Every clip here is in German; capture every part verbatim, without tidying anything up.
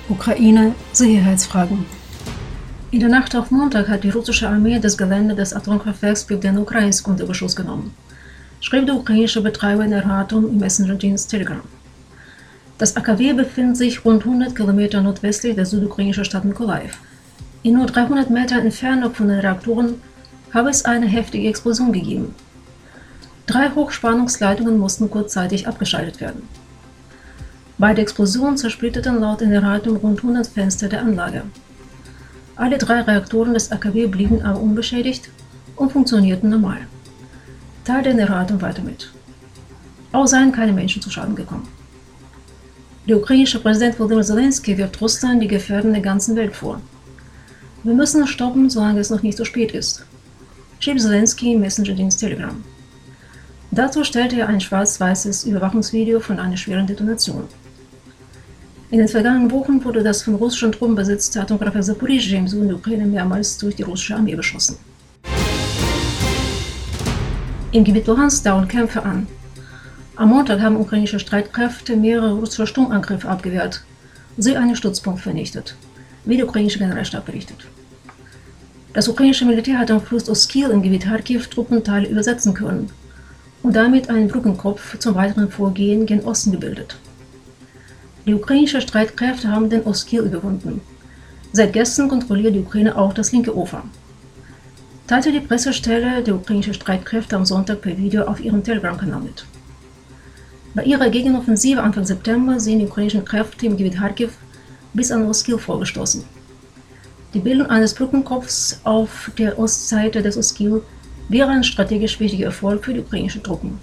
Ukraine Sicherheitsfragen. In der Nacht auf Montag hat die russische Armee das Gelände des Atomkraftwerks Bogdanivka unter Beschuss genommen, schrieb der ukrainische Betreiber in der Ratum im Messenger-Dienst Telegram. Das A K W befindet sich rund hundert Kilometer nordwestlich der südukrainischen Stadt Mykolajiw. In nur dreihundert Metern Entfernung von den Reaktoren habe es eine heftige Explosion gegeben. Drei Hochspannungsleitungen mussten kurzzeitig abgeschaltet werden. Bei der Explosion zersplitterten laut in der Ratum rund hundert Fenster der Anlage. Alle drei Reaktoren des A K W blieben aber unbeschädigt und funktionierten normal, teilte der Ratum weiter mit. Auch seien keine Menschen zu Schaden gekommen. Der ukrainische Präsident Volodymyr Zelensky wirft Russland die Gefährden der ganzen Welt vor. Wir müssen es stoppen, solange es noch nicht zu spät ist, schrieb Zelensky im Messenger-Dienst Telegram. Dazu stellte er ein schwarz-weißes Überwachungsvideo von einer schweren Detonation. In den vergangenen Wochen wurde das von russischen Truppen besetzte Atomkraftwerk Zaporizhzhia im Süden der Ukraine mehrmals durch die russische Armee beschossen. Im Gebiet Luhansk dauern Kämpfe an. Am Montag haben ukrainische Streitkräfte mehrere russische Sturmangriffe abgewehrt, sie einen Stützpunkt vernichtet, wie der ukrainische Generalstab berichtet. Das ukrainische Militär hat am Fluss Oskil im Gebiet Kharkiv Truppenteile übersetzen können und damit einen Brückenkopf zum weiteren Vorgehen gen Osten gebildet. Die ukrainischen Streitkräfte haben den Oskil überwunden. Seit gestern kontrolliert die Ukraine auch das linke Ufer, teilte die Pressestelle der ukrainischen Streitkräfte am Sonntag per Video auf ihrem Telegram-Kanal mit. Bei ihrer Gegenoffensive Anfang September sind die ukrainischen Kräfte im Gebiet Kharkiv bis an Oskil vorgestoßen. Die Bildung eines Brückenkopfs auf der Ostseite des Oskil wäre ein strategisch wichtiger Erfolg für die ukrainischen Truppen.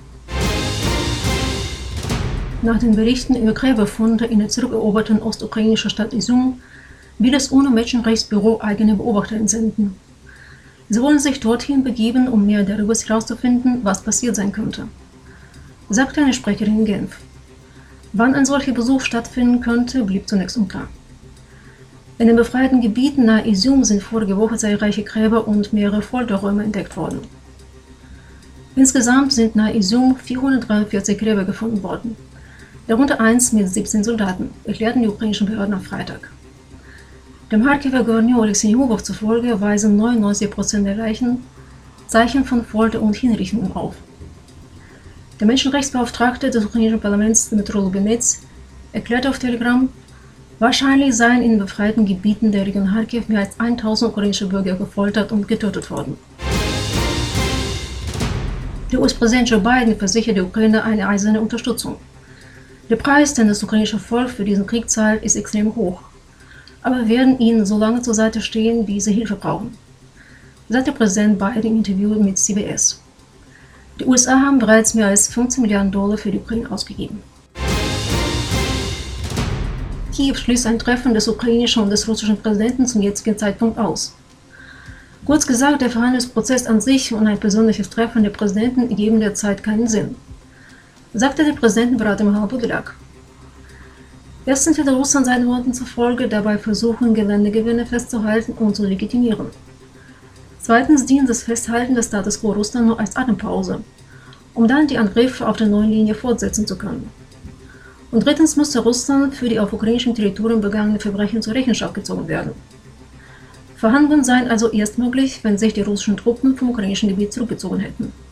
Nach den Berichten über Gräberfunde in der zurückeroberten ostukrainischen Stadt Izum will das UNO-Menschenrechtsbüro eigene Beobachter entsenden. Sie wollen sich dorthin begeben, um mehr darüber herauszufinden, was passiert sein könnte, sagte eine Sprecherin in Genf. Wann ein solcher Besuch stattfinden könnte, blieb zunächst unklar. In den befreiten Gebieten nahe Izum sind vorige Woche zahlreiche Gräber und mehrere Folterräume entdeckt worden. Insgesamt sind nahe Izum vierhundertdreiundvierzig Gräber gefunden worden, darunter eins mit siebzehn Soldaten, erklärten die ukrainischen Behörden am Freitag. Dem Charkiwer Gouverneur Alexei Hubow zufolge weisen neunundneunzig Prozent der Leichen Zeichen von Folter und Hinrichtungen auf. Der Menschenrechtsbeauftragte des ukrainischen Parlaments Dmytro Lubinets erklärte auf Telegram, wahrscheinlich seien in den befreiten Gebieten der Region Charkiw mehr als tausend ukrainische Bürger gefoltert und getötet worden. Der U S-Präsident Joe Biden versichert der Ukraine eine eiserne Unterstützung. Der Preis, den das ukrainische Volk für diesen Krieg zahlt, ist extrem hoch. Aber wir werden ihnen so lange zur Seite stehen, wie sie Hilfe brauchen, sagte Präsident Biden im Interview mit C B S. Die U S A haben bereits mehr als fünfzehn Milliarden Dollar für die Ukraine ausgegeben. Kiew schließt ein Treffen des ukrainischen und des russischen Präsidenten zum jetzigen Zeitpunkt aus. Kurz gesagt, der Verhandlungsprozess an sich und ein persönliches Treffen der Präsidenten geben derzeit keinen Sinn, sagte der Präsidentenberater Michail Podolyak. Erstens wird Russland seinen Worten zufolge dabei versuchen, Geländegewinne festzuhalten und zu legitimieren. Zweitens dient das Festhalten des Status quo Russland nur als Atempause, um dann die Angriffe auf der neuen Linie fortsetzen zu können. Und drittens musste Russland für die auf ukrainischem Territorium begangenen Verbrechen zur Rechenschaft gezogen werden. Verhandlungen seien also erst möglich, wenn sich die russischen Truppen vom ukrainischen Gebiet zurückgezogen hätten.